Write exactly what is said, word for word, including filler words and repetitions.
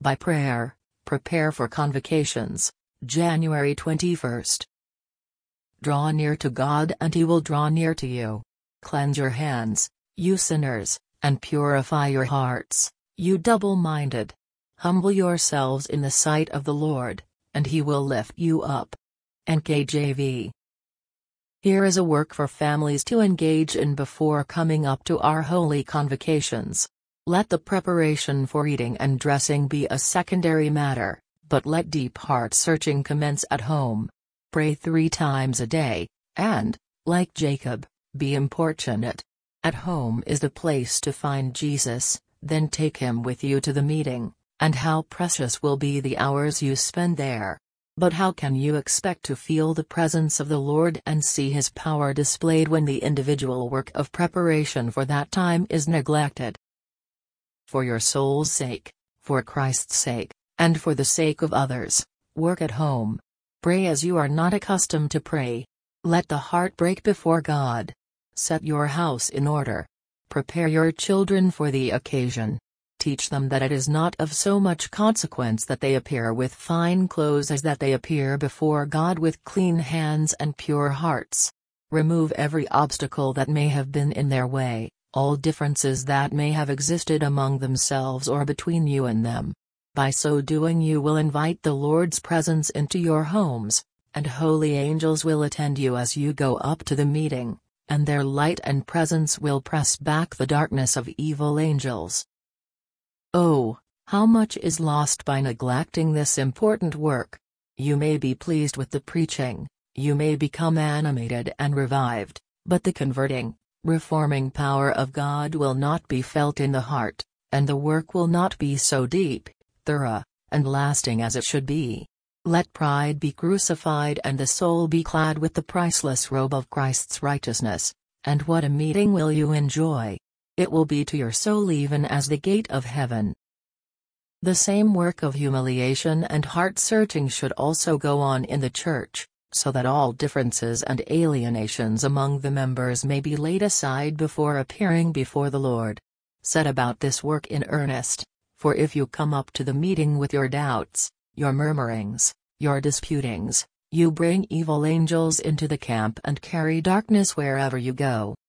By prayer, prepare for convocations, January twenty-first. Draw near to God and He will draw near to you. Cleanse your hands, you sinners, and purify your hearts, you double-minded. Humble yourselves in the sight of the Lord, and He will lift you up. N K J V. Here is a work for families to engage in before coming up to our holy convocations. Let the preparation for eating and dressing be a secondary matter, but let deep heart-searching commence at home. Pray three times a day, and, like Jacob, be importunate. At home is the place to find Jesus, then take Him with you to the meeting, and how precious will be the hours you spend there. But how can you expect to feel the presence of the Lord and see His power displayed when the individual work of preparation for that time is neglected? For your soul's sake, for Christ's sake, and for the sake of others, work at home. Pray as you are not accustomed to pray. Let the heart break before God. Set your house in order. Prepare your children for the occasion. Teach them that it is not of so much consequence that they appear with fine clothes as that they appear before God with clean hands and pure hearts. Remove every obstacle that may have been in their way, all differences that may have existed among themselves or between you and them. By so doing you will invite the Lord's presence into your homes, and holy angels will attend you as you go up to the meeting, and their light and presence will press back the darkness of evil angels. Oh, how much is lost by neglecting this important work! You may be pleased with the preaching, you may become animated and revived, but the converting, reforming power of God will not be felt in the heart, and the work will not be so deep, thorough, and lasting as it should be. Let pride be crucified and the soul be clad with the priceless robe of Christ's righteousness, and what a meeting will you enjoy! It will be to your soul even as the gate of heaven. The same work of humiliation and heart-searching should also go on in the church, so that all differences and alienations among the members may be laid aside before appearing before the Lord. Set about this work in earnest, for if you come up to the meeting with your doubts, your murmurings, your disputings, you bring evil angels into the camp and carry darkness wherever you go.